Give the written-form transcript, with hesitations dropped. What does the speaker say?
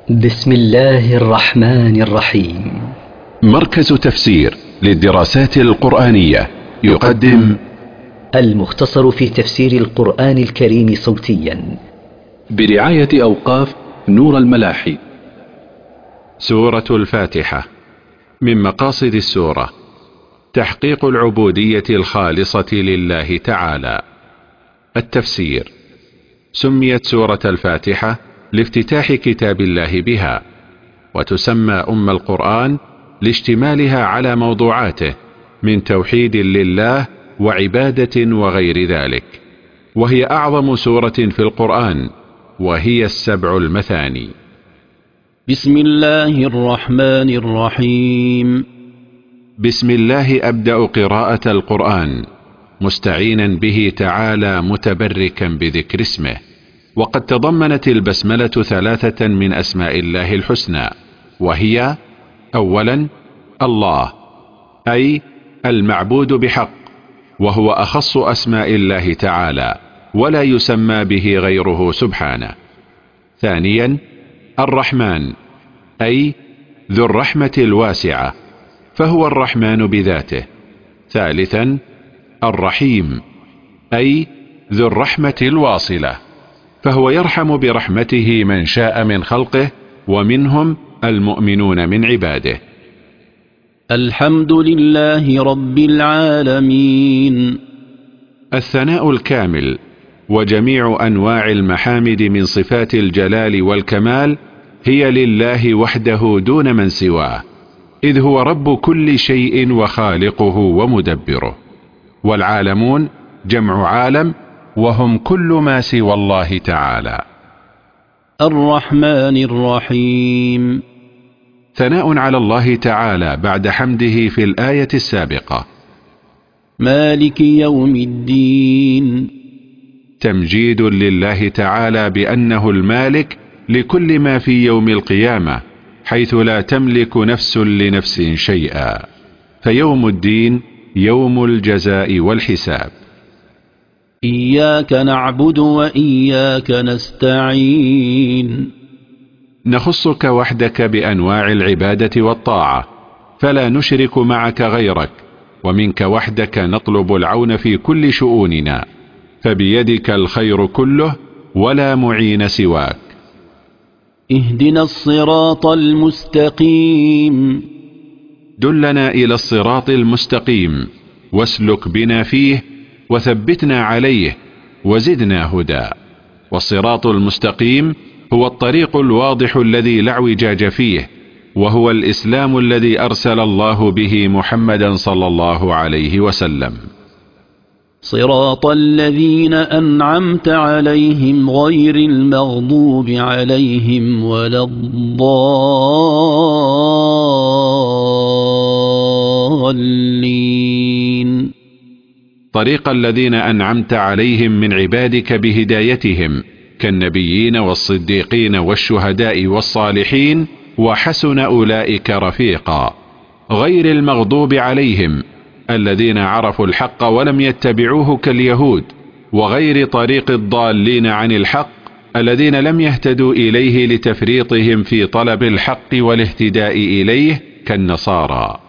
بسم الله الرحمن الرحيم. مركز تفسير للدراسات القرآنية يقدم المختصر في تفسير القرآن الكريم صوتيا برعاية أوقاف نور الملاحي. سورة الفاتحة. من مقاصد السورة تحقيق العبودية الخالصة لله تعالى. التفسير: سميت سورة الفاتحة لافتتاح كتاب الله بها، وتسمى أم القرآن لاشتمالها على موضوعاته من توحيد لله وعبادة وغير ذلك، وهي أعظم سورة في القرآن، وهي 7 المثاني. بسم الله الرحمن الرحيم. بسم الله أبدأ قراءة القرآن مستعينا به تعالى متبركا بذكر اسمه. وقد تضمنت البسملة 3 من أسماء الله الحسنى، وهي: أولا الله، أي المعبود بحق، وهو أخص أسماء الله تعالى ولا يسمى به غيره سبحانه. ثانيا الرحمن، أي ذو الرحمة الواسعة، فهو الرحمن بذاته. ثالثا الرحيم، أي ذو الرحمة الواصلة، فهو يرحم برحمته من شاء من خلقه، ومنهم المؤمنون من عباده. الحمد لله رب العالمين. الثناء الكامل وجميع أنواع المحامد من صفات الجلال والكمال هي لله وحده دون من سواه، إذ هو رب كل شيء وخالقه ومدبره. والعالمون جمع عالم، وهم كل ما سوى الله تعالى. الرحمن الرحيم. ثناء على الله تعالى بعد حمده في الآية السابقة. مالك يوم الدين. تمجيد لله تعالى بأنه المالك لكل ما في يوم القيامة، حيث لا تملك نفس لنفس شيئا، فيوم الدين يوم الجزاء والحساب. إياك نعبد وإياك نستعين. نخصك وحدك بأنواع العبادة والطاعة، فلا نشرك معك غيرك، ومنك وحدك نطلب العون في كل شؤوننا، فبيدك الخير كله ولا معين سواك. اهدنا الصراط المستقيم. دلنا إلى الصراط المستقيم، واسلك بنا فيه، وثبتنا عليه، وزدنا هدى. والصراط المستقيم هو الطريق الواضح الذي لا اعوجاج فيه، وهو الإسلام الذي أرسل الله به محمدا صلى الله عليه وسلم. صراط الذين أنعمت عليهم غير المغضوب عليهم ولا الضالين. طريق الذين أنعمت عليهم من عبادك بهدايتهم، كالنبيين والصديقين والشهداء والصالحين، وحسن أولئك رفيقا. غير المغضوب عليهم الذين عرفوا الحق ولم يتبعوه كاليهود، وغير طريق الضالين عن الحق الذين لم يهتدوا إليه لتفريطهم في طلب الحق والاهتداء إليه كالنصارى.